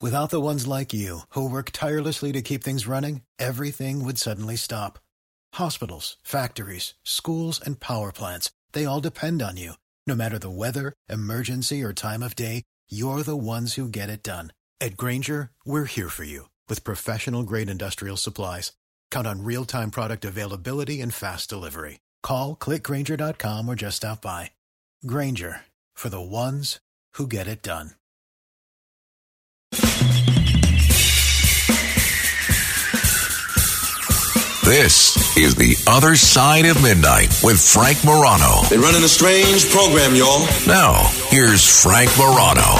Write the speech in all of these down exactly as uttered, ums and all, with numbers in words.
Without the ones like you, who work tirelessly to keep things running, everything would suddenly stop. Hospitals, factories, schools, and power plants, they all depend on you. No matter the weather, emergency, or time of day, you're the ones who get it done. At Grainger, we're here for you with professional-grade industrial supplies. Count on real-time product availability and fast delivery. Call, click Grainger dot com, or just stop by. Grainger, for the ones who get it done. This is The Other Side of Midnight with Frank Morano. Been running a strange program, y'all. Now, here's Frank Morano.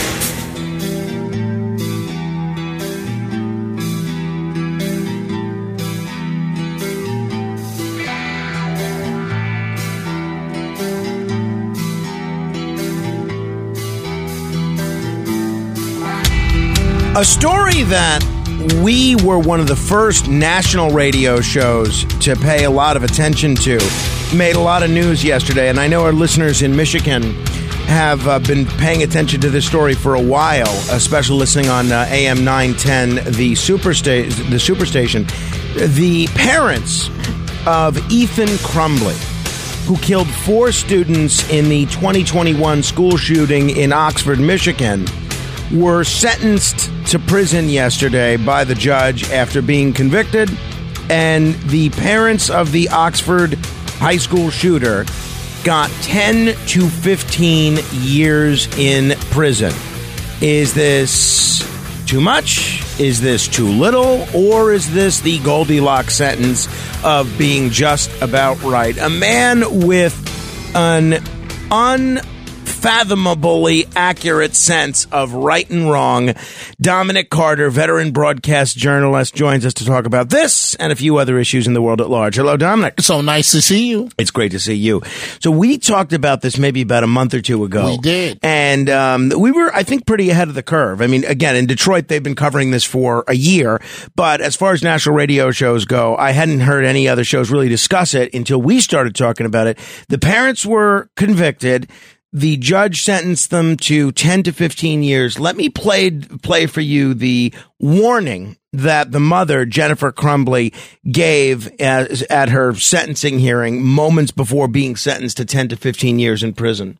A story that we were one of the first national radio shows to pay a lot of attention to. Made a lot of news yesterday, and I know our listeners in Michigan have uh, been paying attention to this story for a while, especially listening on uh, A M nine ten, the supersta- the superstation. The parents of Ethan Crumbley, who killed four students in the twenty twenty-one school shooting in Oxford, Michigan, were sentenced to prison yesterday by the judge after being convicted, and the parents of the Oxford high school shooter got ten to fifteen years in prison. Is this too much? Is this too little? Or is this the Goldilocks sentence of being just about right? A man with an un unfathomably accurate sense of right and wrong. Dominic Carter, veteran broadcast journalist, joins us to talk about this and a few other issues in the world at large. Hello, Dominic. So nice to see you. It's great to see you. So we talked about this maybe about a month or two ago. We did. And um, we were, I think, pretty ahead of the curve. I mean, again, in Detroit, they've been covering this for a year. But as far as national radio shows go, I hadn't heard any other shows really discuss it until we started talking about it. The parents were convicted. The judge sentenced them to ten to fifteen years. Let me play, play for you the warning that the mother, Jennifer Crumbley, gave as, at her sentencing hearing moments before being sentenced to ten to fifteen years in prison.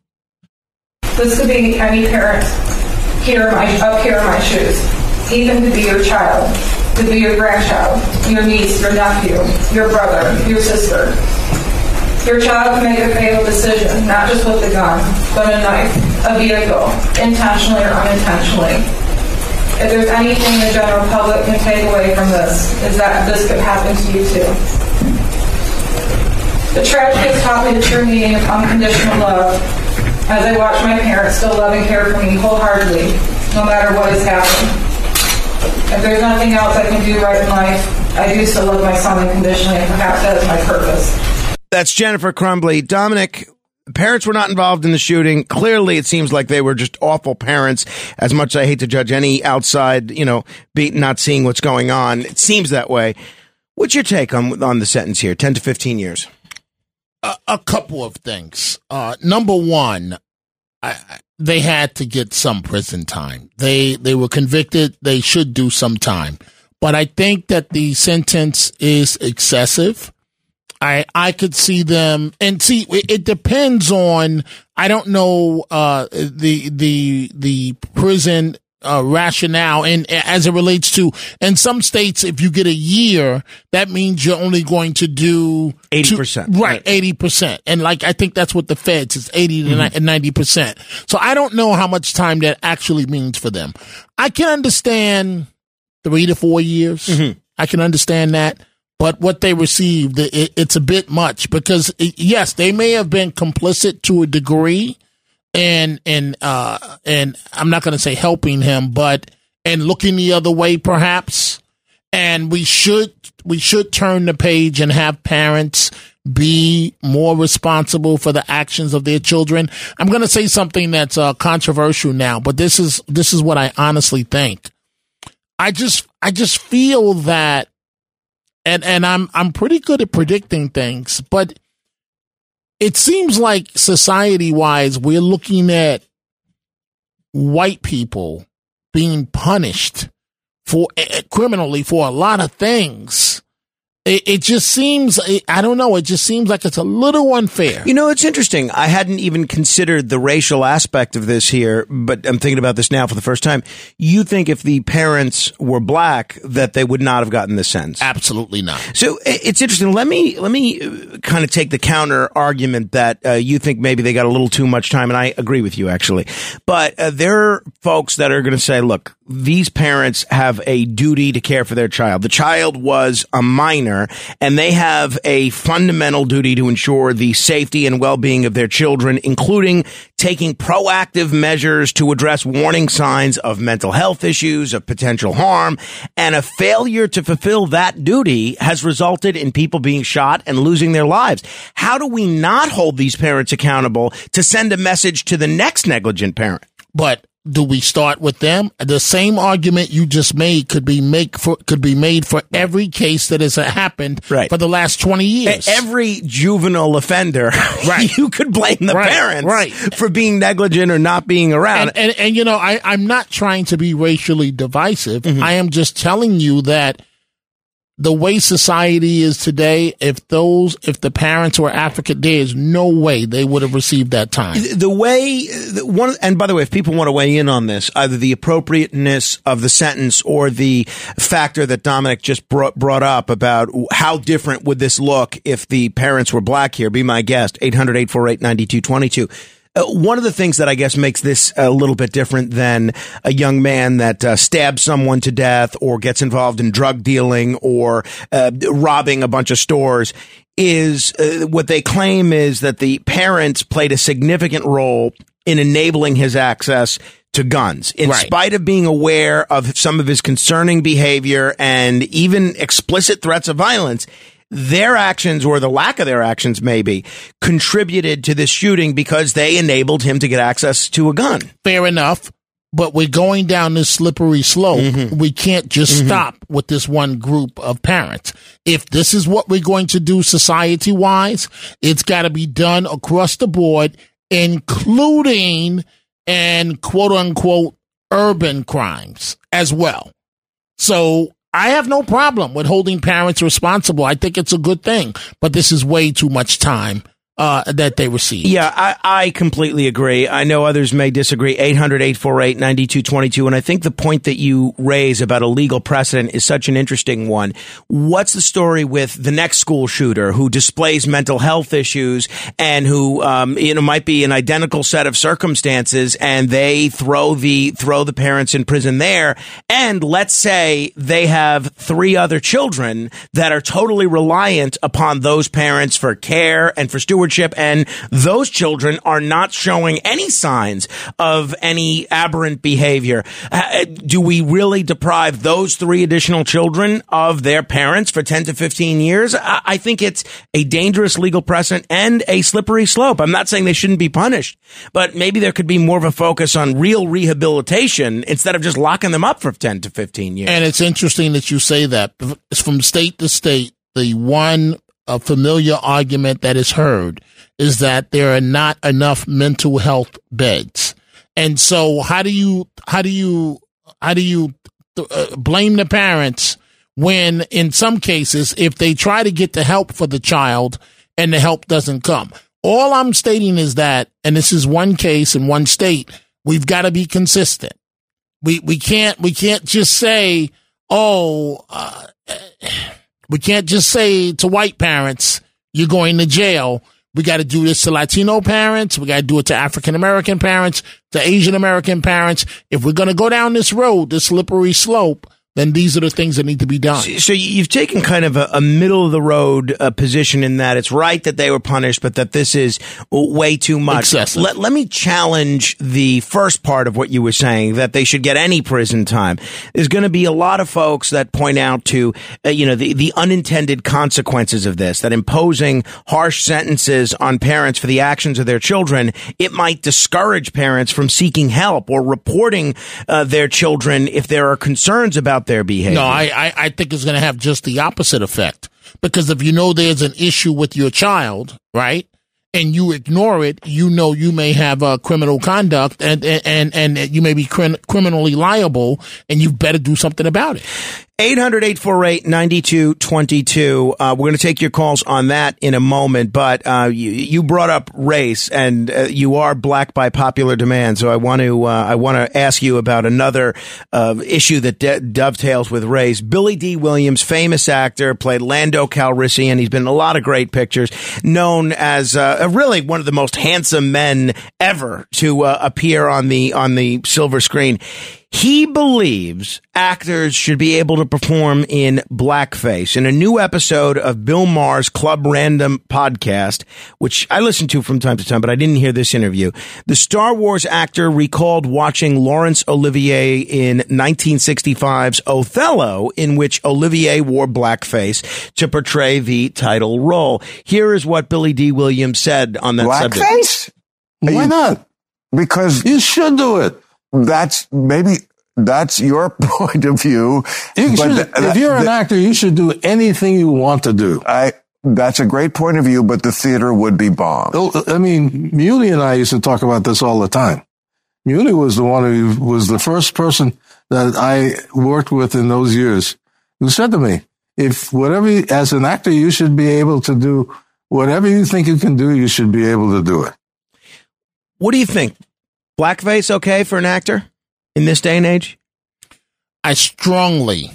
This could be any parent here, my, up here in my shoes. Ethan could be your child, could be your grandchild, your niece, your nephew, your brother, your sister. Your child can make a fatal decision, not just with a gun, but a knife, a vehicle, intentionally or unintentionally. If there's anything the general public can take away from this, is that this could happen to you too. The tragedy has taught me the true meaning of unconditional love, as I watch my parents still love and care for me wholeheartedly, no matter what has happened. If there's nothing else I can do right in life, I do still love my son unconditionally, and perhaps that is my purpose. That's Jennifer Crumbley. Dominic, parents were not involved in the shooting. Clearly, it seems like they were just awful parents. As much as I hate to judge any outside, you know, be not seeing what's going on, it seems that way. What's your take on on the sentence here? ten to fifteen years. A, a couple of things. Uh, number one, I, they had to get some prison time. They they were convicted. They should do some time. But I think that the sentence is excessive. I, I could see them, and see, it, it depends on, I don't know, uh, the, the, the prison, uh, rationale, and as it relates to, in some states, if you get a year, that means you're only going to do eighty percent. Two, right, eighty percent. And like, I think that's what the feds, it's eighty mm-hmm. to ninety percent. So I don't know how much time that actually means for them. I can understand three to four years. Mm-hmm. I can understand that. But what they received, it, it's a bit much because, it, yes, they may have been complicit to a degree, and and uh and I'm not going to say helping him, but and looking the other way perhaps. And we should we should turn the page and have parents be more responsible for the actions of their children. I'm going to say something that's uh, controversial now, but this is this is what I honestly think. I just I just feel that. And and I'm I'm pretty good at predicting things, but it seems like society-wise, we're looking at white people being punished for uh, criminally for a lot of things. It, it just seems, I don't know, it just seems like it's a little unfair. You know, it's interesting. I hadn't even considered the racial aspect of this here, but I'm thinking about this now for the first time. You think if the parents were black, that they would not have gotten this sentence? Absolutely not. So it's interesting. Let me let me kind of take the counter argument that uh, you think maybe they got a little too much time, and I agree with you, actually. But uh, there are folks that are going to say, look, these parents have a duty to care for their child. The child was a minor, and they have a fundamental duty to ensure the safety and well-being of their children, including taking proactive measures to address warning signs of mental health issues, of potential harm, and a failure to fulfill that duty has resulted in people being shot and losing their lives. How do we not hold these parents accountable to send a message to the next negligent parent? But do we start with them? The same argument you just made could be make for could be made for every case that has happened right. for the last twenty years. Every juvenile offender, right. you could blame the right. parents right. for being negligent or not being around. And, and, and you know, I, I'm not trying to be racially divisive. Mm-hmm. I am just telling you that the way society is today, if those, if the parents were African, there is no way they would have received that time. The way, one, and by the way, if people want to weigh in on this, either the appropriateness of the sentence or the factor that Dominic just brought, brought up about how different would this look if the parents were black here, be my guest, eight hundred, eight four eight, nine two two two. Uh, one of the things that I guess makes this a little bit different than a young man that uh, stabs someone to death or gets involved in drug dealing or uh, robbing a bunch of stores is uh, what they claim is that the parents played a significant role in enabling his access to guns, in right. spite of being aware of some of his concerning behavior and even explicit threats of violence. Their actions, or the lack of their actions maybe, contributed to this shooting because they enabled him to get access to a gun. Fair enough, but we're going down this slippery slope. Mm-hmm. We can't just mm-hmm. stop with this one group of parents. If this is what we're going to do society-wise, it's got to be done across the board, including and quote-unquote urban crimes as well. So I have no problem with holding parents responsible. I think it's a good thing, but this is way too much time uh, that they receive. Yeah, I, I completely agree. I know others may disagree. eight hundred, eight four eight, nine two two two. And I think the point that you raise about a legal precedent is such an interesting one. What's the story with the next school shooter who displays mental health issues and who, um, you know, might be an identical set of circumstances, and they throw the, throw the parents in prison there. And let's say they have three other children that are totally reliant upon those parents for care and for stewardship. And those children are not showing any signs of any aberrant behavior. Uh, do we really deprive those three additional children of their parents for ten to fifteen years? I, I think it's a dangerous legal precedent and a slippery slope. I'm not saying they shouldn't be punished, but maybe there could be more of a focus on real rehabilitation instead of just locking them up for ten to fifteen years. And it's interesting that you say that. It's from state to state. The one a familiar argument that is heard is that there are not enough mental health beds. And so how do you, how do you, how do you uh, blame the parents when in some cases, if they try to get the help for the child and the help doesn't come? All I'm stating is that, and this is one case in one state, we've got to be consistent. We, we can't, we can't just say, oh, uh, we can't just say to white parents, you're going to jail. We got to do this to Latino parents. We got to do it to African-American parents, to Asian-American parents. If we're going to go down this road, this slippery slope, then these are the things that need to be done. So you've taken kind of a, a middle-of-the-road uh, position in that it's right that they were punished, but that this is way too much. Excessive. Let, let me challenge the first part of what you were saying, that they should get any prison time. There's going to be a lot of folks that point out to, uh, you know, the, the unintended consequences of this, that imposing harsh sentences on parents for the actions of their children, it might discourage parents from seeking help or reporting uh, their children if there are concerns about their behavior. No, I, I, I think it's going to have just the opposite effect. Because if you know there's an issue with your child, right, and you ignore it, you know you may have uh, criminal conduct and and and you may be crim- criminally liable, and you better do something about it. eight hundred, eight four eight, nine two two two. Uh, we're going to take your calls on that in a moment, but uh, you, you brought up race, and uh, you are black by popular demand. So I want to uh, I want to ask you about another uh, issue that de- dovetails with race. Billy Dee Williams, famous actor, played Lando Calrissian. He's been in a lot of great pictures. Known as uh, really one of the most handsome men ever to uh, appear on the on the silver screen. He believes actors should be able to perform in blackface. In a new episode of Bill Maher's Club Random podcast, which I listen to from time to time, but I didn't hear this interview, the Star Wars actor recalled watching Laurence Olivier in nineteen sixty-five's Othello, in which Olivier wore blackface to portray the title role. Here is what Billy Dee Williams said on that subject. Blackface? Why not? Because you should do it. That's maybe that's your point of view. You but should, th- if you're an th- actor, you should do anything you want to do. I that's a great point of view, but the theater would be bombed. I mean, Muley and I used to talk about this all the time. Muley was the one who was the first person that I worked with in those years who said to me, if whatever, as an actor, you should be able to do whatever you think you can do, you should be able to do it. What do you think? Blackface okay for an actor in this day and age? I strongly,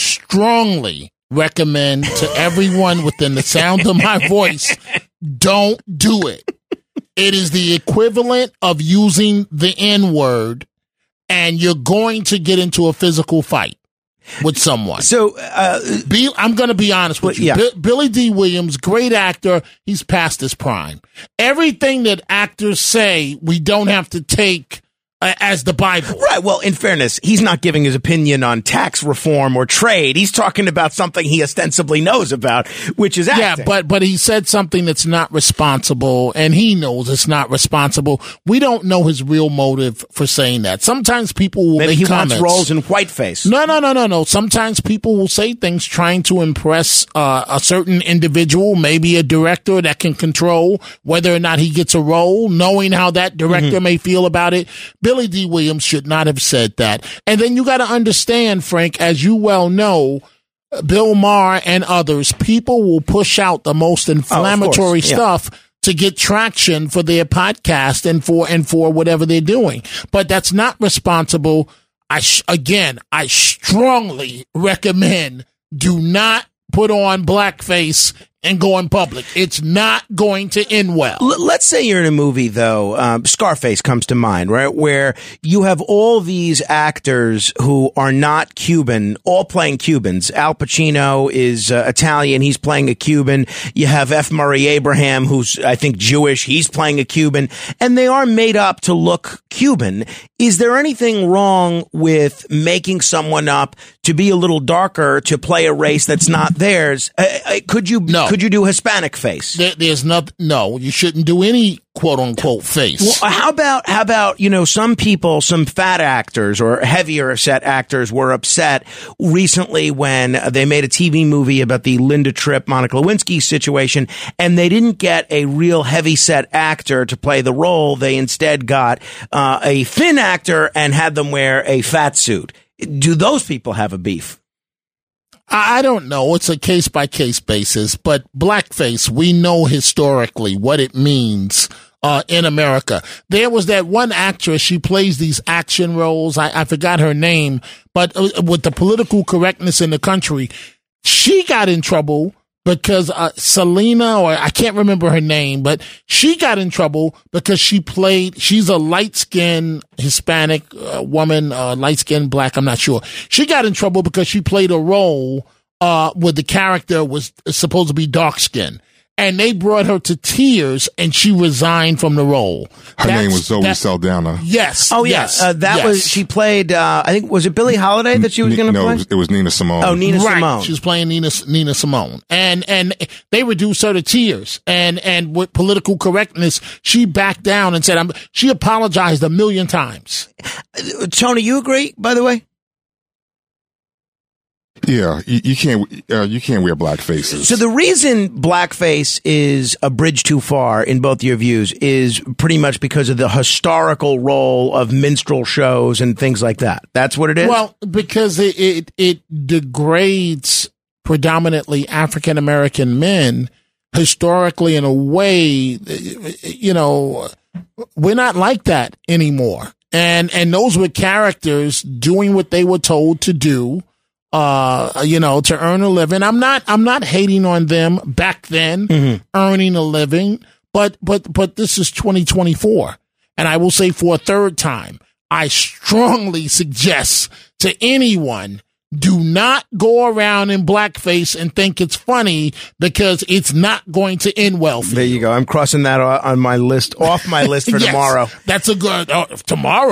strongly recommend to everyone within the sound of my voice, don't do it. It is the equivalent of using the N-word, and you're going to get into a physical fight with someone. So, uh, Be, I'm going to be honest with you. Yeah. B- Billy Dee Williams, great actor. He's past his prime. Everything that actors say, we don't have to take uh, as the Bible. Right. Well, in fairness, he's not giving his opinion on tax reform or trade. He's talking about something he ostensibly knows about, which is acting. Yeah, but but he said something that's not responsible, and he knows it's not responsible. We don't know his real motive for saying that. Sometimes people will Maybe make he comments. wants roles in whiteface. No, no, no, no, no. Sometimes people will say things trying to impress uh, a certain individual, maybe a director that can control whether or not he gets a role, knowing how that director mm-hmm. may feel about it. Billy Dee Williams should not have said that. And then you got to understand, Frank, as you well know, Bill Maher and others, people will push out the most inflammatory oh, yeah. stuff to get traction for their podcast and for and for whatever they're doing. But that's not responsible. I sh- again, I strongly recommend do not put on blackface and go in public. It's not going to end well. L- let's say you're in a movie, though. Um, Scarface comes to mind, right? Where you have all these actors who are not Cuban, all playing Cubans. Al Pacino is uh, Italian. He's playing a Cuban. You have F. Murray Abraham, who's, I think, Jewish. He's playing a Cuban. And they are made up to look Cuban. Is there anything wrong with making someone up to be a little darker to play a race that's not theirs? Uh, uh, could you... No. Could you do Hispanic face? There, there's nothing. No, you shouldn't do any quote unquote face. Well, how about how about you know some people, some fat actors or heavier set actors were upset recently when they made a T V movie about the Linda Tripp, Monica Lewinsky situation, and they didn't get a real heavy set actor to play the role. They instead got uh, a thin actor and had them wear a fat suit. Do those people have a beef? I don't know. It's a case by case basis, but blackface, we know historically what it means uh, in America. There was that one actress, she plays these action roles. I, I forgot her name, but uh, with the political correctness in the country, she got in trouble because uh, Selena, or I can't remember her name, but she got in trouble because she played, she's a light-skinned Hispanic uh, woman, uh, light-skinned black, I'm not sure. She got in trouble because she played a role uh, where the character was supposed to be dark-skinned. And they brought her to tears, and she resigned from the role. Her That's, name was Zoe that, Saldana. Yes. Oh, yes. yeah. Uh, that yes. was, she played, uh, I think, was it Billie Holiday that she was going to no, play? No, it was, it was Nina Simone. Oh, Nina right. Simone. She was playing Nina Nina Simone. And and they reduced her to tears. And and with political correctness, she backed down and said, I'm, she apologized a million times. Tony, you agree, by the way? Yeah, you, you can't uh, you can't wear black faces. So the reason blackface is a bridge too far in both your views is pretty much because of the historical role of minstrel shows and things like that. That's what it is? Well, because it it, it degrades predominantly African American men historically in a way, you know, we're not like that anymore. And and those were characters doing what they were told to do. Uh, you know, to earn a living. I'm not, I'm not hating on them back then, mm-hmm. earning a living, but, but, but this is twenty twenty-four. And I will say for a third time, I strongly suggest to anyone, do not go around in blackface and think it's funny because it's not going to end well for there you. you go. I'm crossing that on my list, off my list for yes, tomorrow. That's a good, uh, tomorrow.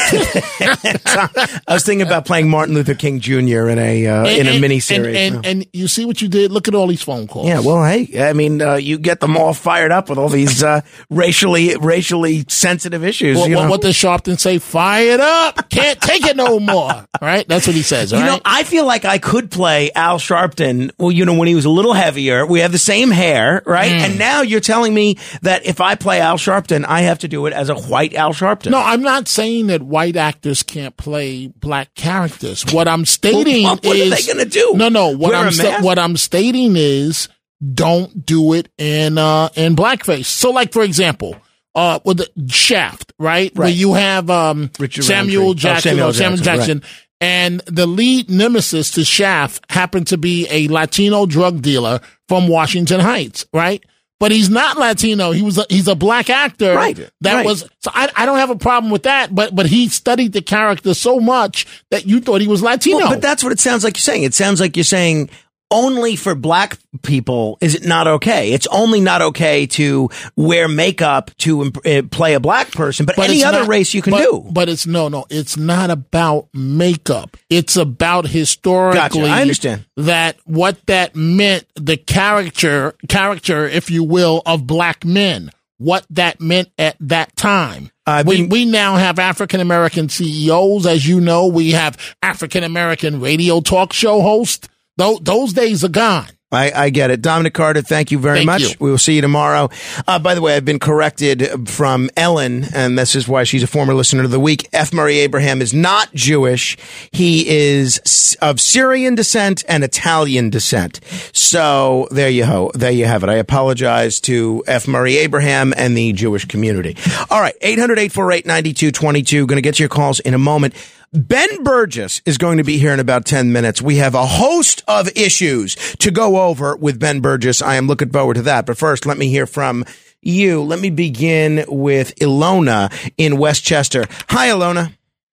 I was thinking about playing Martin Luther King Junior in a, uh, and, in a and, miniseries. And, and, and you see what you did? Look at all these phone calls. Yeah, well, hey, I mean, uh, you get them all fired up with all these, uh, racially, racially sensitive issues. Well, you know? What does Sharpton say? Fire it up. Can't take it no more. Right? That's what he says. All you right? know, I feel like I could play Al Sharpton, well, you know, when he was a little heavier. We have the same hair, right? Mm. And now you're telling me that if I play Al Sharpton, I have to do it as a white Al Sharpton. No, I'm not saying that white actors can't play black characters. What I'm stating well, what is, what are they going to do? No, no. What Wear I'm a sta- mask? what I'm stating is, don't do it in uh, in blackface. So, like for example, uh, with the Shaft, right? Right. Where you have um, Richard Samuel Roundtree. Jackson, Oh, Samuel or Samuel Jackson, Jackson. right. And the lead nemesis to Shaft happened to be a Latino drug dealer from Washington Heights, right? But he's not Latino. He was a, he's a black actor. Right. That right. was so I I don't have a problem with that. But but he studied the character so much that you thought he was Latino. Well, but that's what it sounds like you're saying. It sounds like you're saying only for black people is it not okay. It's only not okay to wear makeup to imp- uh, play a black person, but, But any it's other not- race you can but, do. But it's no, no. It's not about makeup. It's about historically. Gotcha. I understand. That what that meant, the character, character, if you will, of black men. What that meant at that time. Uh, we been- we now have African American C E Os, as you know. We have African American radio talk show hosts. Those those days are gone. I, I get it. Dominic Carter, thank you very Thank much. you. We will see you tomorrow. Uh, by the way, I've been corrected from Ellen, and this is why she's a former listener of the week. F. Murray Abraham is not Jewish. He is of Syrian descent and Italian descent. So there you ho, there you have it. I apologize to F. Murray Abraham and the Jewish community. All right, eight hundred, eight four eight, nine two two two. Going to get to your calls in a moment. Ben Burgess is going to be here in about ten minutes. We have a host of issues to go over with Ben Burgess. I am looking forward to that. But first, let me hear from you. Let me begin with Ilona in Westchester. Hi, Ilona.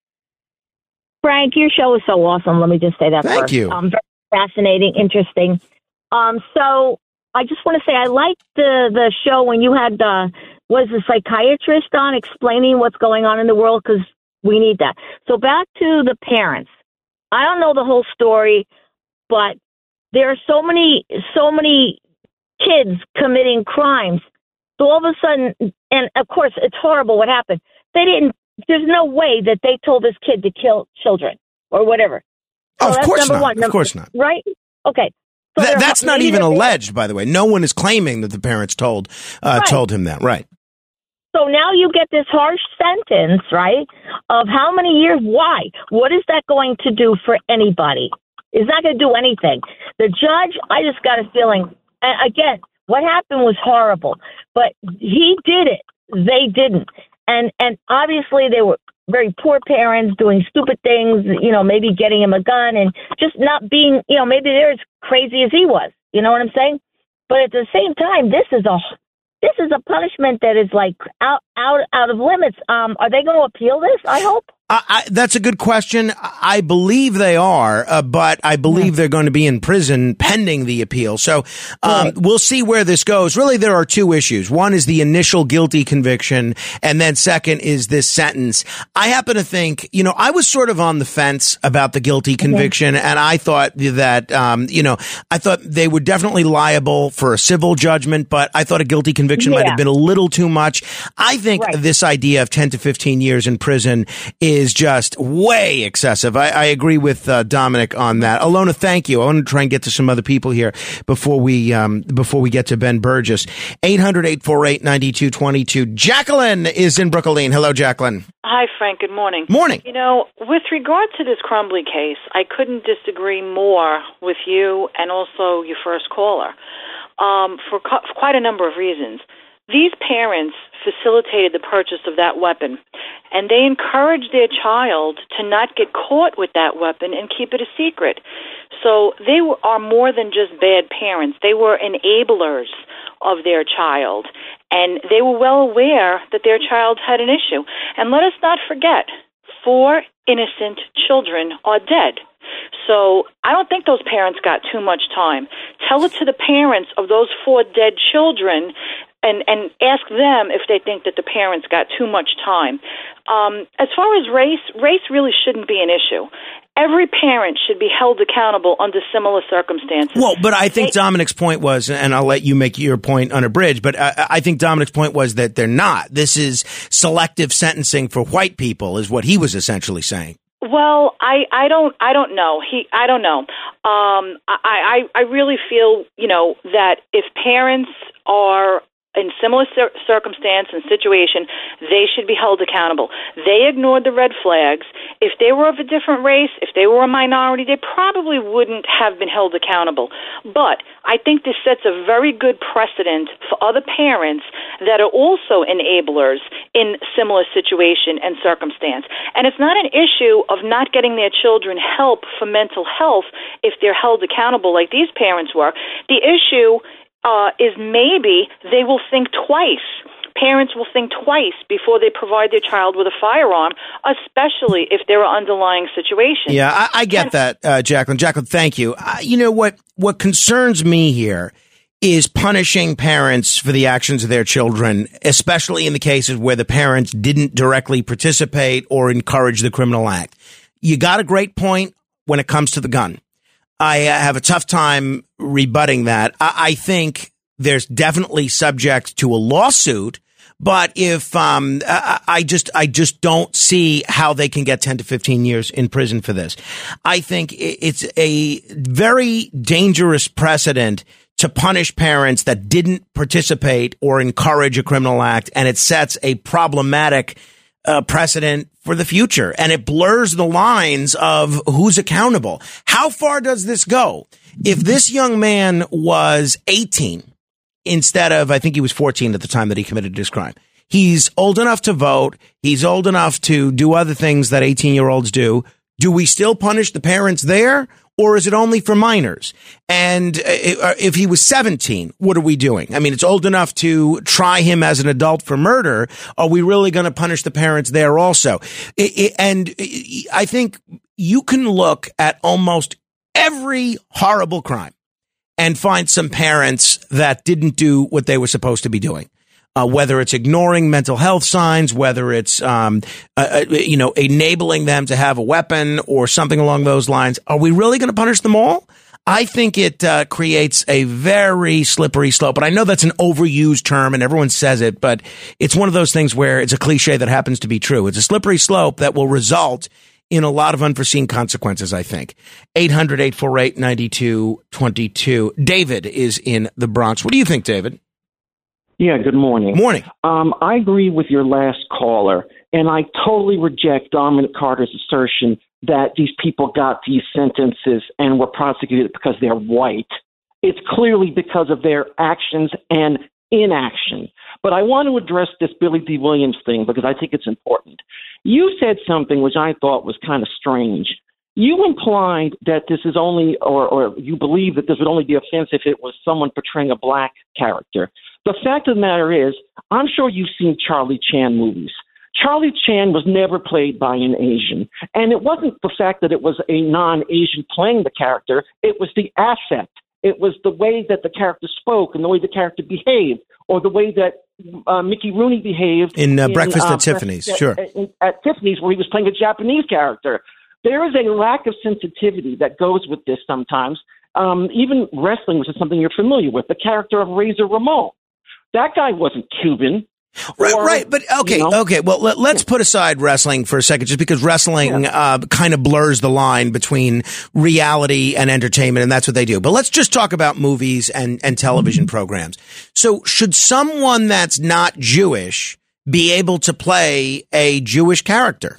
Frank, your show is so awesome. Let me just say that Thank first. you. Um, very fascinating, interesting. Um, so I just want to say I liked the, the show when you had, uh, was the psychiatrist on explaining what's going on in the world, because we need that. So back to the parents. I don't know the whole story, but there are so many, so many kids committing crimes. So all of a sudden, and of course, it's horrible what happened. They didn't, there's no way that they told this kid to kill children or whatever. So Oh, of that's course number not. one. Of Number- course not. Right? Okay. So Th- they're- that's not maybe even they- alleged, by the way. No one is claiming that the parents told uh, Right. told him that. Right. So now you get this harsh sentence, right, of how many years? Why? What is that going to do for anybody? It's not going to do anything. The judge, I just got a feeling, and again, what happened was horrible, but he did it. They didn't. And and obviously they were very poor parents doing stupid things, you know, maybe getting him a gun and just not being, you know, maybe they're as crazy as he was. You know what I'm saying? But at the same time, this is a This is a punishment that is like out out out of limits. Um, are they going to appeal this? I hope. I, I, that's a good question. I believe they are, uh, but I believe yeah. they're going to be in prison pending the appeal. So um, right. we'll see where this goes. Really, there are two issues. One is the initial guilty conviction, and then second is this sentence. I happen to think, you know, I was sort of on the fence about the guilty conviction, mm-hmm. and I thought that, um, you know, I thought they were definitely liable for a civil judgment, but I thought a guilty conviction yeah. might have been a little too much. I think Right. this idea of ten to fifteen years in prison is just way excessive. I, I agree with uh, Dominic on that. Alona, thank you. I want to try and get to some other people here before we um, before we get to Ben Burgess. eight hundred, eight four eight, nine two two two. Jacqueline is in Brooklyn. Hello, Jacqueline. Hi, Frank. Good morning. Morning. You know, with regard to this Crumbly case, I couldn't disagree more with you and also your first caller um, for, co- for quite a number of reasons. These parents facilitated the purchase of that weapon, and they encouraged their child to not get caught with that weapon and keep it a secret. So they were, are more than just bad parents. They were enablers of their child, and they were well aware that their child had an issue. And let us not forget, four innocent children are dead. So I don't think those parents got too much time. Tell it to the parents of those four dead children and, and ask them if they think that the parents got too much time. Um, as far as race, race really shouldn't be an issue. Every parent should be held accountable under similar circumstances. Well, but I think they, Dominic's point was, and I'll let you make your point unabridged, but I, I think Dominic's point was that they're not. This is selective sentencing for white people, is what he was essentially saying. Well, I, I don't I don't know. He I don't know. Um, I, I I really feel, you know, that if parents are in similar cir- circumstance and situation, they should be held accountable. They ignored the red flags. If they were of a different race, if they were a minority, they probably wouldn't have been held accountable. But I think this sets a very good precedent for other parents that are also enablers in similar situation and circumstance. And it's not an issue of not getting their children help for mental health if they're held accountable like these parents were. The issue Uh, is maybe they will think twice. Parents will think twice before they provide their child with a firearm, especially if there are underlying situations. Yeah, I, I get and, that, uh, Jacqueline. Jacqueline, thank you. Uh, you know, what, what concerns me here is punishing parents for the actions of their children, especially in the cases where the parents didn't directly participate or encourage the criminal act. You got a great point when it comes to the gun. I have a tough time rebutting that. I, I think there's definitely subject to a lawsuit, but if um, I, I just I just don't see how they can get ten to fifteen years in prison for this. I think it's a very dangerous precedent to punish parents that didn't participate or encourage a criminal act, and it sets a problematic Uh, precedent for the future, and it blurs the lines of who's accountable. How far does this go? If this young man was eighteen instead of, I think he was fourteen at the time that he committed this crime, he's old enough to vote, he's old enough to do other things that eighteen-year-olds do. Do we still punish the parents there, or is it only for minors? And if he was seventeen, what are we doing? I mean, it's old enough to try him as an adult for murder. Are we really going to punish the parents there also? And I think you can look at almost every horrible crime and find some parents that didn't do what they were supposed to be doing. Uh, whether it's ignoring mental health signs, whether it's, um, uh, you know, enabling them to have a weapon or something along those lines. Are we really going to punish them all? I think it uh, creates a very slippery slope. But I know that's an overused term and everyone says it, but it's one of those things where it's a cliche that happens to be true. It's a slippery slope that will result in a lot of unforeseen consequences, I think. eight hundred, eight four eight, nine two two two. David is in the Bronx. What do you think, David? Yeah, good morning. Morning. Um, I agree with your last caller, and I totally reject Dominic Carter's assertion that these people got these sentences and were prosecuted because they're white. It's clearly because of their actions and inaction. But I want to address this Billy D. Williams thing because I think it's important. You said something which I thought was kind of strange. You implied that this is only, or, or you believe that this would only be offensive if it was someone portraying a black character. The fact of the matter is, I'm sure you've seen Charlie Chan movies. Charlie Chan was never played by an Asian. And it wasn't the fact that it was a non-Asian playing the character. It was the affect. It was the way that the character spoke and the way the character behaved, or the way that uh, Mickey Rooney behaved. In, uh, in Breakfast uh, at Tiffany's, at, sure. At, at, at Tiffany's, where he was playing a Japanese character. There is a lack of sensitivity that goes with this sometimes. Um, even wrestling, which is something you're familiar with, the character of Razor Ramon. That guy wasn't Cuban. Right, Or, right, but okay, you know, okay. Well, let, let's put aside wrestling for a second, just because wrestling Yeah. uh, kind of blurs the line between reality and entertainment, and that's what they do. But let's just talk about movies and, and television programs. So, should someone that's not Jewish be able to play a Jewish character?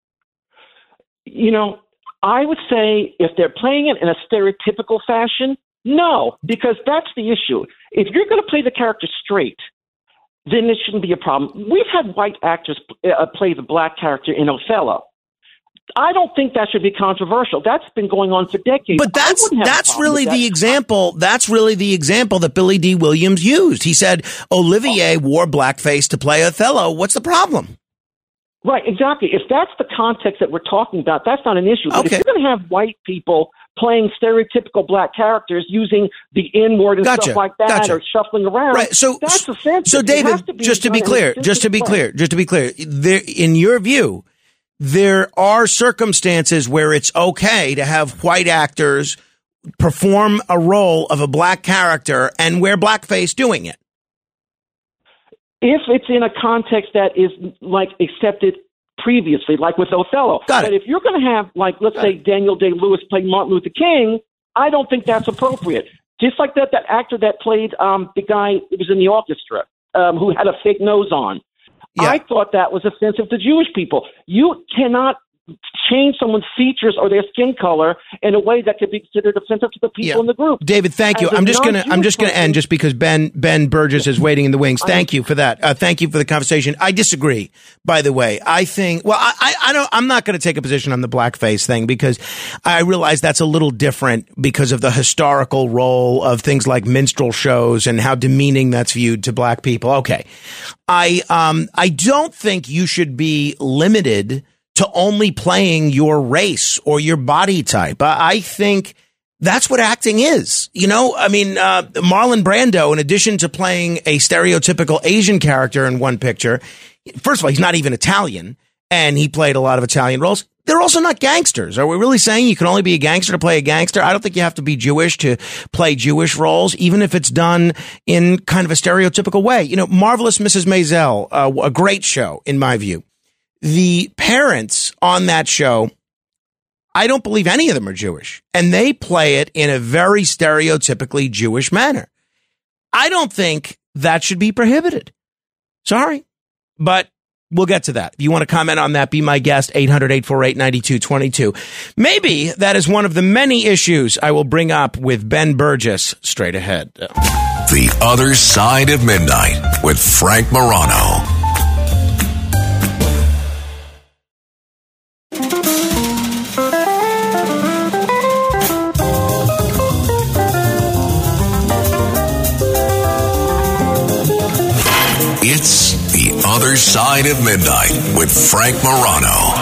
You know, I would say if they're playing it in a stereotypical fashion, no, because that's the issue. If you're going to play the character straight, then it shouldn't be a problem. We've had white actors uh, play the black character in Othello. I don't think that should be controversial. That's been going on for decades. But that's that's really the example. That's really the example that Billy D. Williams used. He said Olivier wore blackface to play Othello. What's the problem? Right, exactly. If that's the context that we're talking about, that's not an issue. But Okay. if you're going to have white people playing stereotypical black characters using the N word and Gotcha, stuff like that, gotcha. or shuffling around, Right. So, that's offensive. so It David, has to be just to be done in a clear, just to be way. clear, just to be clear, there, in your view, there are circumstances where it's okay to have white actors perform a role of a black character and wear blackface doing it. If it's in a context that is like accepted previously, like with Othello. Got it. But if you're going to have, like, let's say Daniel Day-Lewis playing Martin Luther King, I don't think that's appropriate. Just like that, that actor that played um, the guy who was in the orchestra, um, who had a fake nose on. Yeah. I thought that was offensive to Jewish people. You cannot change someone's features or their skin color in a way that could be considered offensive to the people Yeah. in the group. David, thank you. As a I'm just gonna I'm non-Jewish just gonna person- end just because Ben Ben Burgess is waiting in the wings. Thank you for that. Uh, thank you for the conversation. I disagree. By the way, I think well, I I, I don't. I'm not going to take a position on the blackface thing because I realize that's a little different because of the historical role of things like minstrel shows and how demeaning that's viewed to black people. Okay, I um I don't think you should be limited to only playing your race or your body type. I, I think that's what acting is. You know, I mean, uh, Marlon Brando, in addition to playing a stereotypical Asian character in one picture, first of all, he's not even Italian, and he played a lot of Italian roles. They're also not gangsters. Are we really saying you can only be a gangster to play a gangster? I don't think you have to be Jewish to play Jewish roles, even if it's done in kind of a stereotypical way. You know, Marvelous Missus Maisel, uh, a great show, in my view. The parents on that show, I don't believe any of them are Jewish, and they play it in a very stereotypically Jewish manner. I don't think that should be prohibited. Sorry, but we'll get to that. If you want to comment on that, be my guest, eight hundred, eight four eight, nine two two two. Maybe that is one of the many issues I will bring up with Ben Burgess straight ahead. The Other Side of Midnight with Frank Morano. It's The Other Side of Midnight with Frank Morano.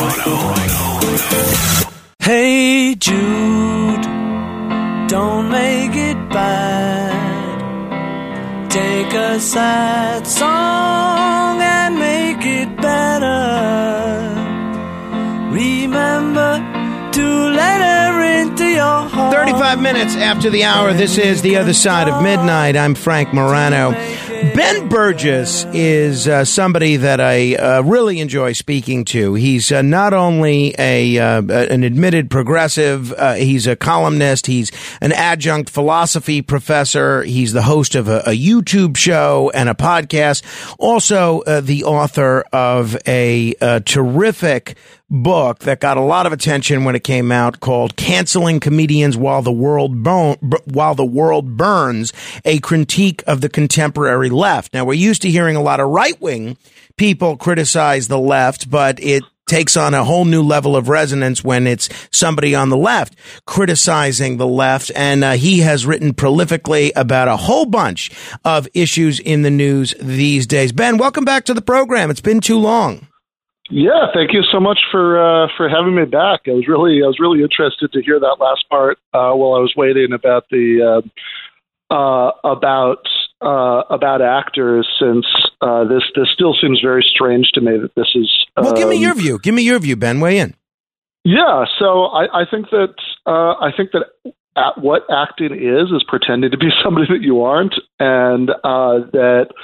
Hey Jude, don't make it bad. Take a sad song and make it better. Remember to let her into your heart. thirty-five minutes after the hour, this is The Other Side of Midnight. I'm Frank Morano. Ben Burgess is uh, somebody that I uh, really enjoy speaking to. He's uh, not only a uh, an admitted progressive, uh, he's a columnist, he's an adjunct philosophy professor, he's the host of a, a YouTube show and a podcast, also uh, the author of a, a terrific book that got a lot of attention when it came out called Canceling Comedians While the World Bo- While the World Burns, a critique of the contemporary left. Now, we're used to hearing a lot of right-wing people criticize the left, but it takes on a whole new level of resonance when it's somebody on the left criticizing the left. And uh, he has written prolifically about a whole bunch of issues in the news these days. Ben, welcome back to the program. It's been too long. Yeah, thank you so much for uh, for having me back. I was really I was really interested to hear that last part uh, while I was waiting about the uh, uh, about uh, about actors, since uh, this this still seems very strange to me that this is. Um, Well, give me your view. Give me your view, Ben. Weigh in. Yeah, so I, I think that uh, I think that at what acting is is pretending to be somebody that you aren't, and uh, that.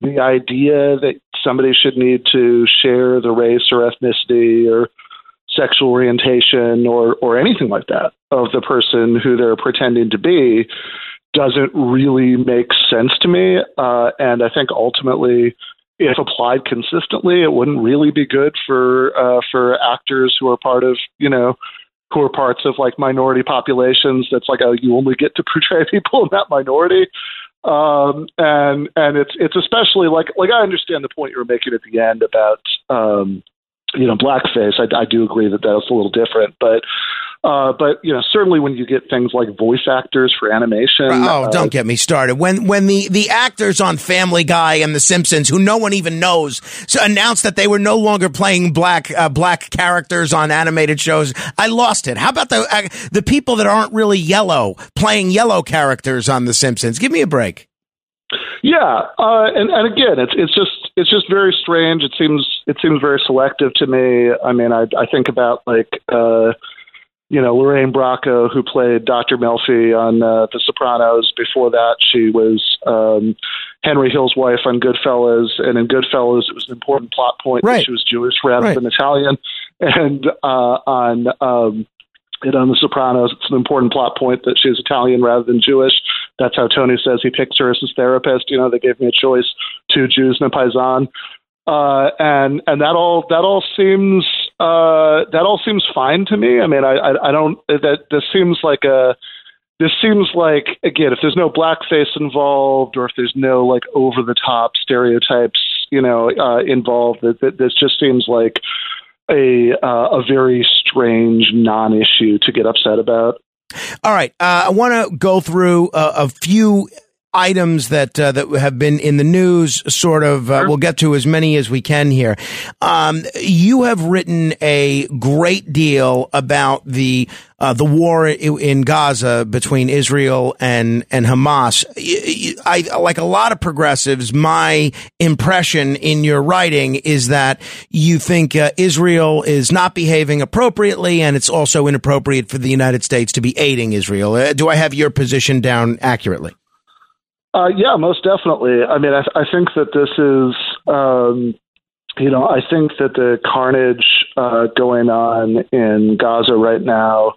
the idea that somebody should need to share the race or ethnicity or sexual orientation or, or anything like that of the person who they're pretending to be doesn't really make sense to me. Uh, and I think ultimately, if applied consistently, it wouldn't really be good for uh, for actors who are part of, you know, who are parts of like minority populations. That's like, a, you only get to portray people in that minority. Um, and and it's it's especially like like I understand the point you were making at the end about um, you know, blackface. I, I do agree that that's a little different, but uh, but you know, certainly when you get things like voice actors for animation. Oh, uh, don't get me started. When when the the actors on Family Guy and The Simpsons, who no one even knows, so announced that they were no longer playing black uh, black characters on animated shows, I lost it. How about the uh, the people that aren't really yellow playing yellow characters on The Simpsons? Give me a break. Yeah, uh, and and again, it's it's just it's just very strange. It seems it seems very selective to me. I mean, I I think about like uh, you know, Lorraine Bracco, who played Doctor Melfi on uh, The Sopranos. Before that, she was um, Henry Hill's wife on Goodfellas, and in Goodfellas, it was an important plot point right. that she was Jewish rather right. than Italian. And uh, on um, and on The Sopranos, it's an important plot point that she's Italian rather than Jewish. That's how Tony says he picks her as his therapist. You know, they gave me a choice, two Jews and a Paisan. Uh, and, and that all, that all seems, uh, that all seems fine to me. I mean, I, I, I don't, that this seems like a, this seems like, again, if there's no blackface involved or if there's no like over the top stereotypes, you know, uh, involved, that, that this just seems like a, uh, a very strange non-issue to get upset about. All right. Uh, I want to go through uh, a few items that uh, that have been in the news, sort of. Uh, we'll get to as many as we can here. Um, you have written a great deal about the uh, the war in Gaza between Israel and and Hamas. I, like a lot of progressives, my impression in your writing is that you think uh, Israel is not behaving appropriately, and it's also inappropriate for the United States to be aiding Israel. Uh, do I have your position down accurately? Uh, yeah, most definitely. I mean, I, I think that this is, um, you know, I think that the carnage uh, going on in Gaza right now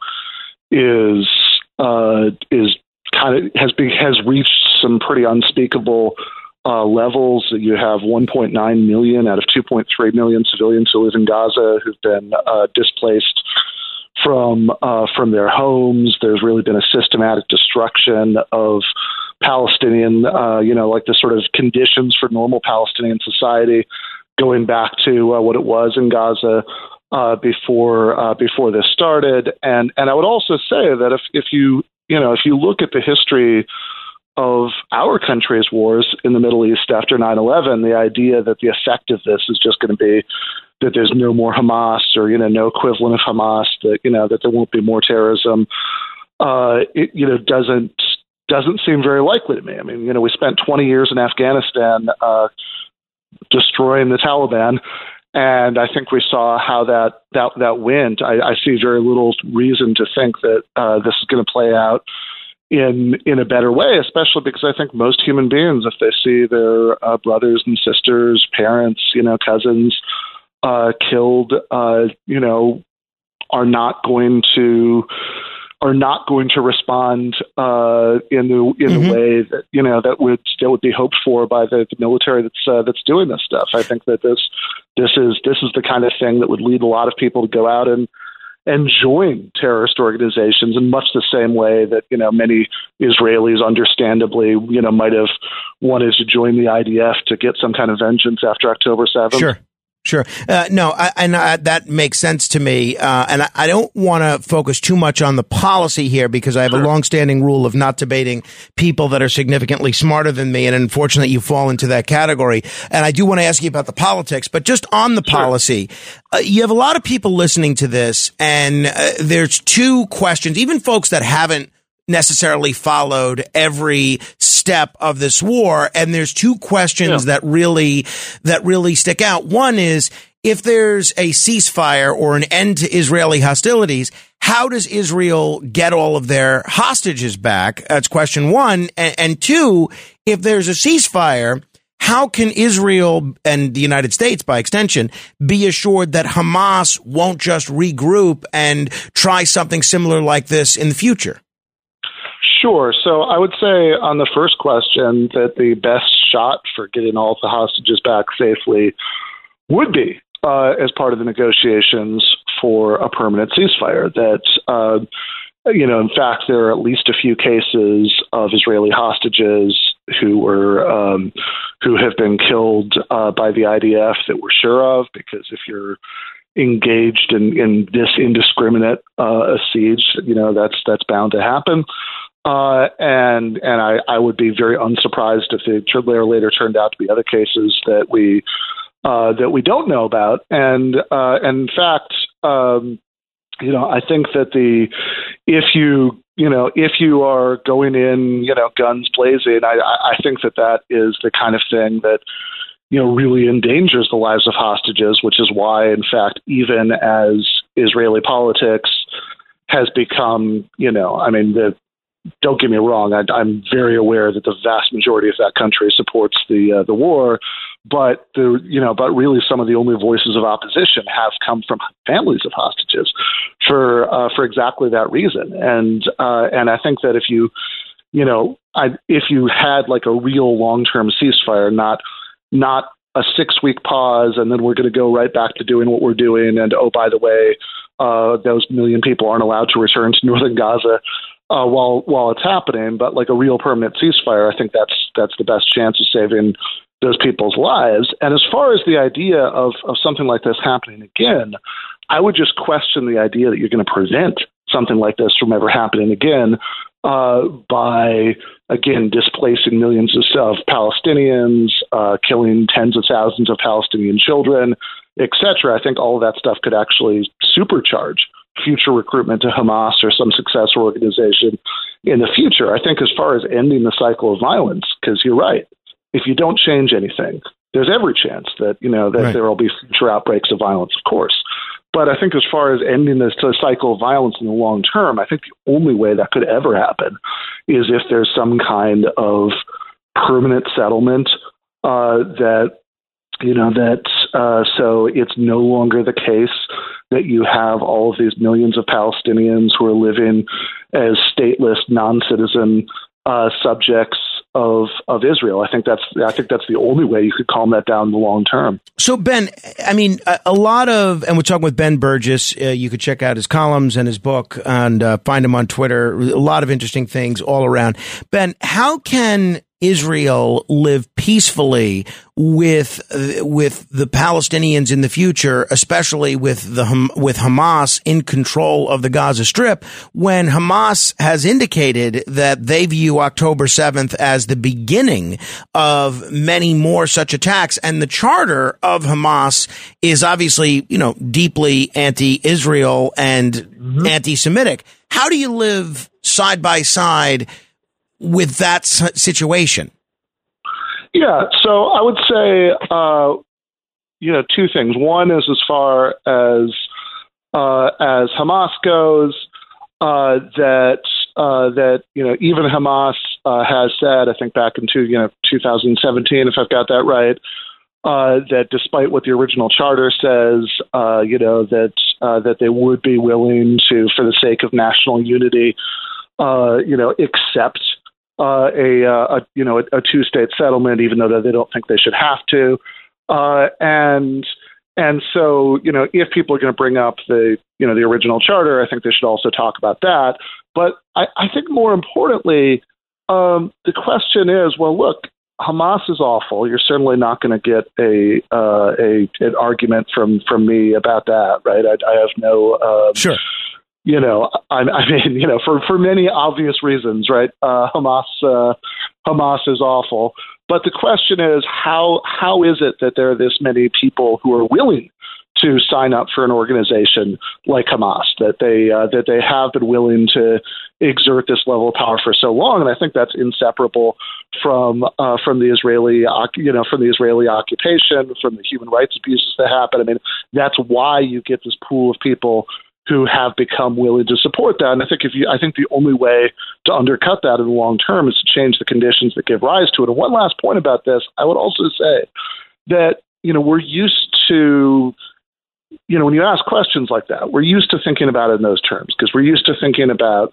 is uh, is kind of has be, has reached some pretty unspeakable uh, levels. You have one point nine million out of two point three million civilians who live in Gaza who've been uh, displaced from uh, from their homes. There's really been a systematic destruction of Palestinian, uh, you know, like the sort of conditions for normal Palestinian society, going back to uh, what it was in Gaza uh, before uh, before this started. And and I would also say that if if you you know if you look at the history of our country's wars in the Middle East after nine eleven, the idea that the effect of this is just going to be that there's no more Hamas or, you know, no equivalent of Hamas, that, you know, that there won't be more terrorism, uh, it, you know, doesn't doesn't seem very likely to me. I mean, you know, we spent twenty years in Afghanistan uh, destroying the Taliban, and I think we saw how that that, that went. I, I see very little reason to think that uh, this is going to play out in in a better way, especially because I think most human beings, if they see their uh, brothers and sisters, parents, you know, cousins uh, killed, uh, you know, are not going to are not going to respond uh, in the in mm-hmm. the way that you know that would that would be hoped for by the, the military that's uh, that's doing this stuff. I think that this this is this is the kind of thing that would lead a lot of people to go out and and join terrorist organizations in much the same way that, you know, many Israelis understandably, you know, might have wanted to join the I D F to get some kind of vengeance after October seventh. Sure. Sure. Uh, no, I, and uh, that makes sense to me. Uh, and I, I don't want to focus too much on the policy here because I have sure. a longstanding rule of not debating people that are significantly smarter than me. And unfortunately, you fall into that category. And I do want to ask you about the politics, but just on the sure. policy, uh, you have a lot of people listening to this, and uh, there's two questions, even folks that haven't necessarily followed every step of this war. And there's two questions yeah. that really, that really stick out. One is, if there's a ceasefire or an end to Israeli hostilities, how does Israel get all of their hostages back? That's question one. And, and two, if there's a ceasefire, how can Israel and the United States, by extension, be assured that Hamas won't just regroup and try something similar like this in the future? Sure. So I would say on the first question that the best shot for getting all of the hostages back safely would be uh, as part of the negotiations for a permanent ceasefire. That, uh, you know, in fact, there are at least a few cases of Israeli hostages who were um, who have been killed uh, by the I D F that we're sure of, because if you're engaged in, in this indiscriminate uh, a siege, you know, that's that's bound to happen. Uh, and and I, I would be very unsurprised if it later later turned out to be other cases that we uh, that we don't know about. And uh, and in fact, um, you know, I think that the if you you know if you are going in, you know, guns blazing, I, I think that that is the kind of thing that, you know, really endangers the lives of hostages, which is why, in fact, even as Israeli politics has become, you know, I mean, the don't get me wrong, I, I'm very aware that the vast majority of that country supports the uh, the war, but the you know, but really some of the only voices of opposition have come from families of hostages for uh, for exactly that reason. And uh, and I think that if you you know, I, if you had like a real long term ceasefire, not not a six week pause and then we're going to go right back to doing what we're doing, and oh, by the way, uh, those million people aren't allowed to return to northern Gaza. Uh, while while it's happening, but like a real permanent ceasefire, I think that's that's the best chance of saving those people's lives. And as far as the idea of, of something like this happening again, I would just question the idea that you're going to prevent something like this from ever happening again uh, by, again, displacing millions of, of Palestinians, uh, killing tens of thousands of Palestinian children, et cetera. I think all of that stuff could actually supercharge future recruitment to Hamas or some successor organization in the future. I think as far as ending the cycle of violence, because you're right, if you don't change anything, there's every chance that, you know, that right. there will be future outbreaks of violence, of course. But I think as far as ending this cycle of violence in the long term, I think the only way that could ever happen is if there's some kind of permanent settlement uh, that, you know, that uh, so it's no longer the case that you have all of these millions of Palestinians who are living as stateless, non-citizen uh, subjects of of Israel. I think that's I think that's the only way you could calm that down in the long term. So, Ben, I mean, a, a lot of, and we're talking with Ben Burgis. Uh, you could check out his columns and his book and uh, find him on Twitter. A lot of interesting things all around. Ben, how can Israel live peacefully with uh, with the Palestinians in the future, especially with the with Hamas in control of the Gaza Strip, when Hamas has indicated that they view October seventh as the beginning of many more such attacks, and the charter of Hamas is obviously, you know, deeply anti-Israel and mm-hmm. anti-Semitic. How do you live side by side with that situation? Yeah, so I would say, uh, you know, two things. One is as far as uh, as Hamas goes, uh, that uh, that you know, even Hamas uh, has said, I think back in two, you know, two thousand seventeen, if I've got that right, uh, that despite what the original charter says, uh, you know, that uh, that they would be willing to, for the sake of national unity, uh, you know, accept Uh, a, uh, a you know a, a two-state settlement, even though they don't think they should have to, uh, and and so you know if people are going to bring up the you know the original charter, I think they should also talk about that. But I, I think more importantly, um, the question is, well, look, Hamas is awful. You're certainly not going to get a uh, a an argument from from me about that, right? I, I have no um, sure. You know, I, I mean, you know, for, for many obvious reasons, right? Uh, Hamas, uh, Hamas is awful. But the question is, how how is it that there are this many people who are willing to sign up for an organization like Hamas? That they uh, that they have been willing to exert this level of power for so long, and I think that's inseparable from uh, from the Israeli, you know, from the Israeli occupation, from the human rights abuses that happen. I mean, that's why you get this pool of people who have become willing to support that. And I think if you, I think the only way to undercut that in the long term is to change the conditions that give rise to it. And one last point about this, I would also say that, you know, we're used to, you know, when you ask questions like that, we're used to thinking about it in those terms because we're used to thinking about,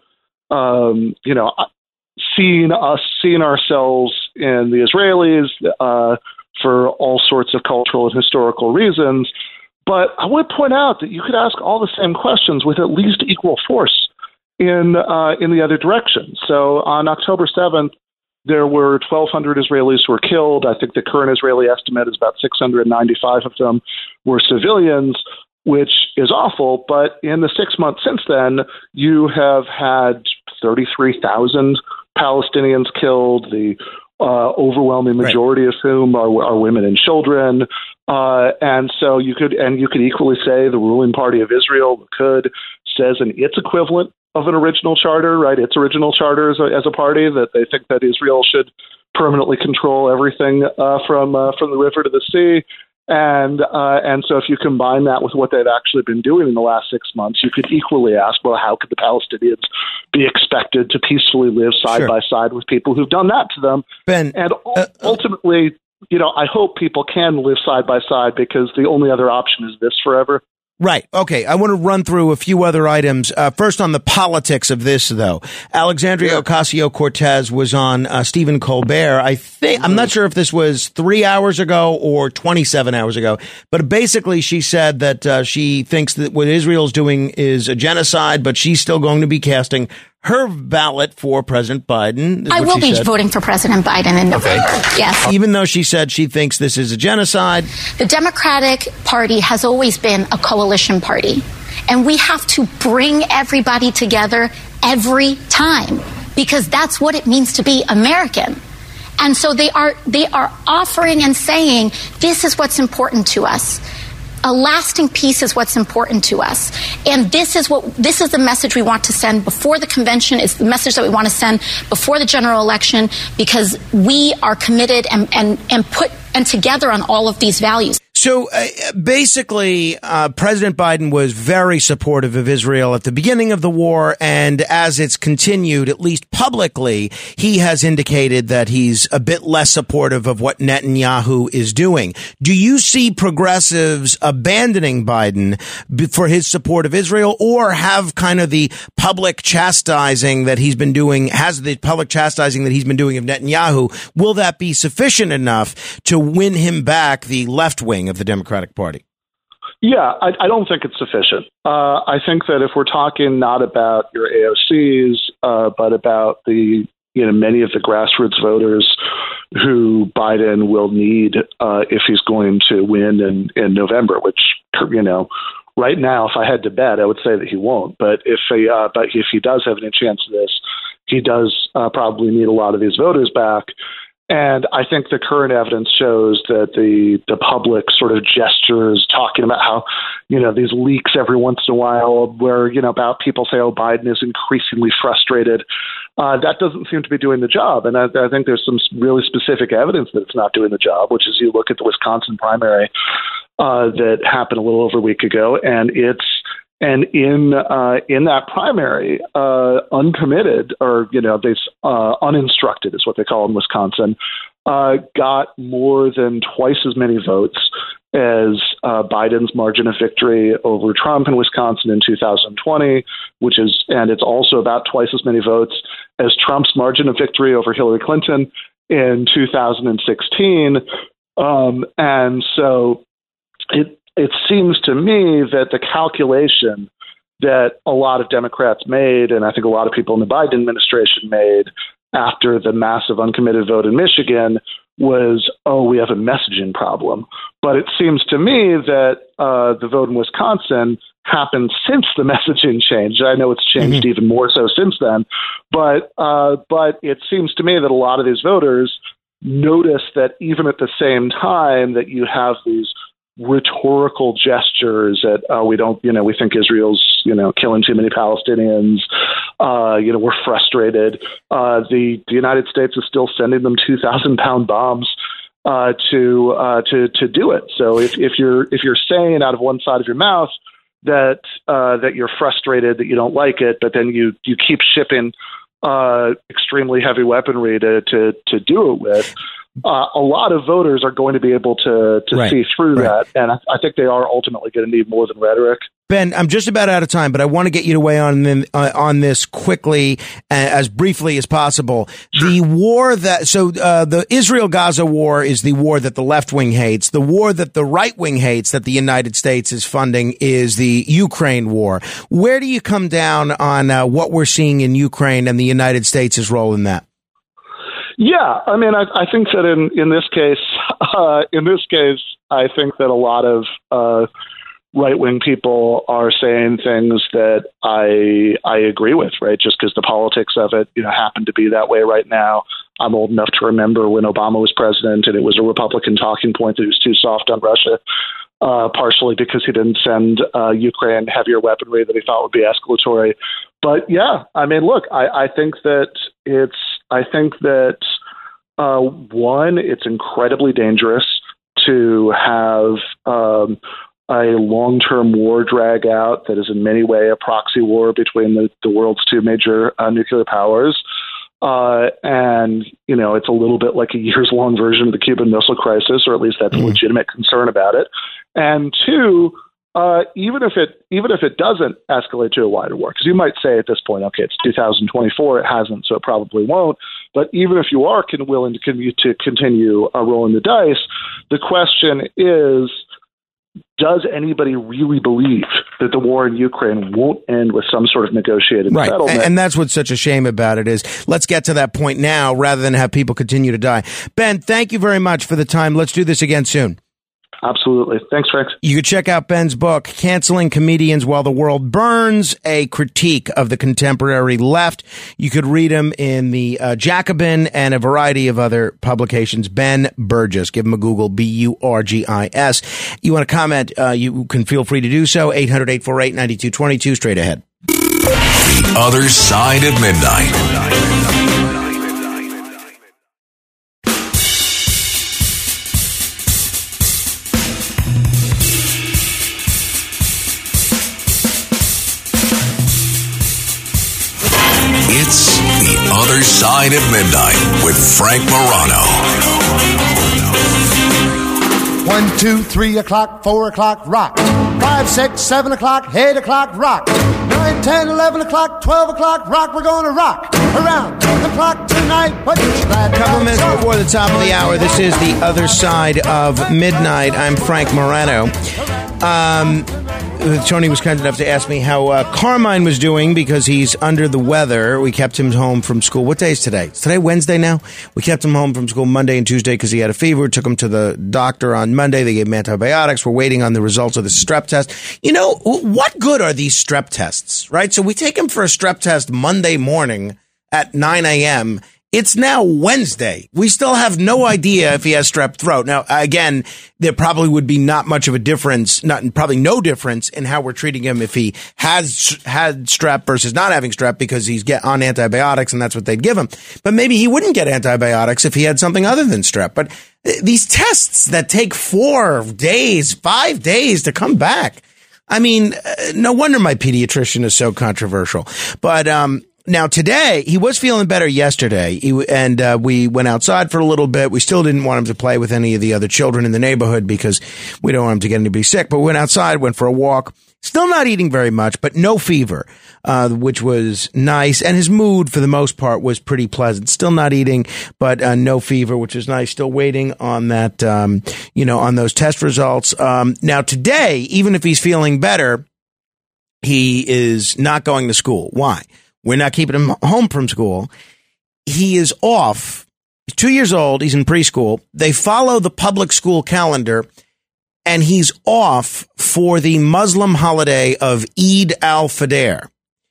um, you know, seeing us, seeing ourselves in the Israelis uh, for all sorts of cultural and historical reasons. But I would point out that you could ask all the same questions with at least equal force in uh, in the other direction. So on October seventh, there were twelve hundred Israelis who were killed. I think the current Israeli estimate is about six hundred ninety-five of them were civilians, which is awful. But in the six months since then, you have had thirty-three thousand Palestinians killed, the uh, overwhelming majority right. of whom are, are women and children. Uh, and so you could, and you could equally say the ruling party of Israel, Likud, says in its equivalent of an original charter, right? Its original charter as a, as a party that they think that Israel should permanently control everything uh, from uh, from the river to the sea. And uh, and so if you combine that with what they've actually been doing in the last six months, you could equally ask, well, how could the Palestinians be expected to peacefully live side sure. by side with people who've done that to them? Ben, and uh, ultimately, you know, I hope people can live side by side because the only other option is this forever. Right. Okay. I want to run through a few other items. Uh, first on the politics of this, though. Alexandria yeah. Ocasio-Cortez was on uh, Stephen Colbert. I think, I'm not sure if this was three hours ago or twenty-seven hours ago, but basically she said that uh, she thinks that what Israel's doing is a genocide, but she's still going to be casting her ballot for President Biden. I will be said. voting for President Biden in November. Okay. Yes. Even though she said she thinks this is a genocide. The Democratic Party has always been a coalition party, and we have to bring everybody together every time because that's what it means to be American. And so they are they are offering and saying, this is what's important to us. A lasting peace is what's important to us. And this is what this is the message we want to send before the convention. It's the message that we want to send before the general election because we are committed and, and, and put and together on all of these values. So uh, basically, uh, President Biden was very supportive of Israel at the beginning of the war. And as it's continued, at least publicly, he has indicated that he's a bit less supportive of what Netanyahu is doing. Do you see progressives abandoning Biden for his support of Israel or have kind of the public chastising that he's been doing, has the public chastising that he's been doing of Netanyahu? Will that be sufficient enough to win him back the left wing of the Democratic Party? Yeah, I, I don't think it's sufficient. Uh, I think that if we're talking not about your A O Cs, uh, but about the, you know, many of the grassroots voters who Biden will need uh, if he's going to win in, in November, which, you know, right now, if I had to bet, I would say that he won't. But if he, uh, but if he does have any chance of this, he does uh, probably need a lot of these voters back. And I think the current evidence shows that the the public sort of gestures talking about how, you know, these leaks every once in a while where, you know, about people say, oh, Biden is increasingly frustrated. Uh, that doesn't seem to be doing the job. And I, I think there's some really specific evidence that it's not doing the job, which is you look at the Wisconsin primary uh, that happened a little over a week ago, and it's And in uh, in that primary, uh, uncommitted or, you know, they uh, uninstructed is what they call in Wisconsin, uh, got more than twice as many votes as uh, Biden's margin of victory over Trump in Wisconsin in two thousand twenty, which is, and it's also about twice as many votes as Trump's margin of victory over Hillary Clinton in two thousand sixteen. Um, and so it, It seems to me that the calculation that a lot of Democrats made, and I think a lot of people in the Biden administration made after the massive uncommitted vote in Michigan was, oh, we have a messaging problem. But it seems to me that uh, the vote in Wisconsin happened since the messaging changed. I know it's changed mm-hmm. even more so since then. But uh, but it seems to me that a lot of these voters notice that even at the same time that you have these rhetorical gestures that uh, we don't, you know, we think Israel's, you know, killing too many Palestinians. Uh, you know, we're frustrated. Uh, the, the United States is still sending them two thousand pound bombs uh, to uh, to to do it. So if, if you're if you're saying out of one side of your mouth that uh, that you're frustrated, that you don't like it, but then you you keep shipping uh, extremely heavy weaponry to to to do it with. Uh, a lot of voters are going to be able to to Right. see through Right. that, and I, I think they are ultimately going to need more than rhetoric. Ben, I'm just about out of time, but I want to get you to weigh on then, uh, on this quickly, uh, as briefly as possible. The war that so uh, the Israel-Gaza war is the war that the left wing hates. The war that the right wing hates, that the United States is funding, is the Ukraine war. Where do you come down on uh, what we're seeing in Ukraine and the United States' role in that? Yeah, I mean, I, I think that in in this case, uh, in this case, I think that a lot of uh, right wing people are saying things that I I agree with, right? Just because the politics of it, you know, happen to be that way right now. I'm old enough to remember when Obama was president, and it was a Republican talking point that he was too soft on Russia, uh, partially because he didn't send uh, Ukraine heavier weaponry that he thought would be escalatory. But yeah, I mean, look, I, I think that it's, I think that uh, one, it's incredibly dangerous to have um, a long-term war drag out that is in many ways a proxy war between the, the world's two major uh, nuclear powers. Uh, and, you know, it's a little bit like a years-long version of the Cuban Missile Crisis, or at least that's a legitimate concern about it. And two, uh, even if it even if it doesn't escalate to a wider war, because you might say at this point, okay, it's two thousand twenty-four, it hasn't, so it probably won't. But even if you are con- willing to, con- to continue uh, rolling the dice, the question is, does anybody really believe that the war in Ukraine won't end with some sort of negotiated Right. settlement? And that's what's such a shame about it is let's get to that point now rather than have people continue to die. Ben, thank you very much for the time. Let's do this again soon. Absolutely. Thanks, Frank. You can check out Ben's book, Canceling Comedians While the World Burns, a critique of the contemporary left. You could read him in the uh, Jacobin and a variety of other publications. Ben Burgis. Give him a Google, B U R G I S. You want to comment, uh, you can feel free to do so. eight hundred, eight four eight, nine two two two, straight ahead. The Other Side of Midnight. It's The Other Side of Midnight with Frank Morano. One, two, three o'clock, four o'clock, rock. Five, six, seven o'clock, eight o'clock, rock. Nine, ten, eleven o'clock, twelve o'clock, rock. We're going to rock around the clock tonight. What you glad A couple minutes before the top of the hour, this is The Other Side of Midnight. I'm Frank Morano. Um, Tony was kind enough to ask me how uh, Carmine was doing because he's under the weather. We kept him home from school. What day is today? Is today Wednesday now? We kept him home from school Monday and Tuesday because he had a fever. Took him to the doctor on Monday. They gave him antibiotics. We're waiting on the results of the strep test. You know, what good are these strep tests, right? So we take him for a strep test Monday morning at nine a.m., It's now Wednesday. We still have no idea if he has strep throat. Now, again, there probably would be not much of a difference, not probably no difference in how we're treating him if he has had strep versus not having strep because he's get on antibiotics and that's what they'd give him. But maybe he wouldn't get antibiotics if he had something other than strep. But these tests that take four days, five days to come back. I mean, no wonder my pediatrician is so controversial. But, um, now, today, he was feeling better yesterday, he, and uh, we went outside for a little bit. We still didn't want him to play with any of the other children in the neighborhood because we don't want him to get anybody sick. But we went outside, went for a walk. Still not eating very much, but no fever, uh, which was nice. And his mood, for the most part, was pretty pleasant. Still not eating, but uh, no fever, which is nice. Still waiting on that, um, you know, on those test results. Um, now, today, even if he's feeling better, he is not going to school. Why? We're not keeping him home from school. He is off. He's two years old. He's in preschool. They follow the public school calendar, and he's off for the Muslim holiday of Eid al-Fitr.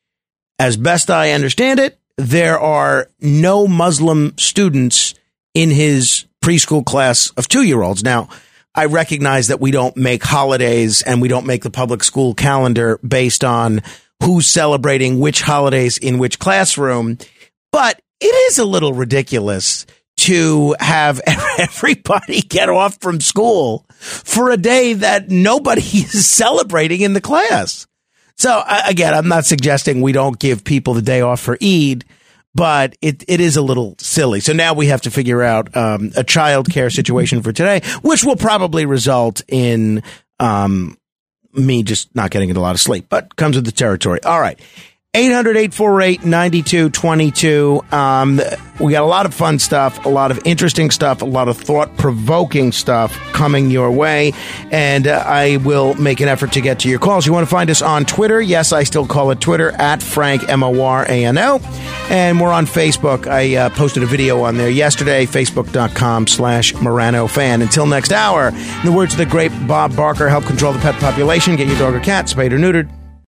As best I understand it, there are no Muslim students in his preschool class of two-year-olds. Now, I recognize that we don't make holidays and we don't make the public school calendar based on who's celebrating which holidays in which classroom. But it is a little ridiculous to have everybody get off from school for a day that nobody is celebrating in the class. So again, I'm not suggesting we don't give people the day off for Eid, but it, it is a little silly. So now we have to figure out um, a child care situation for today, which will probably result in um, me just not getting a lot of sleep, but comes with the territory. All right. eight hundred, eight four eight, nine two two two. Um, we got a lot of fun stuff, a lot of interesting stuff, a lot of thought-provoking stuff coming your way, and uh, I will make an effort to get to your calls. You want to find us on Twitter? Yes, I still call it Twitter, at Frank, M O R A N O, and we're on Facebook. I uh, posted a video on there yesterday, facebook.com slash Morano fan. Until next hour, in the words of the great Bob Barker, help control the pet population, get your dog or cat spayed or neutered.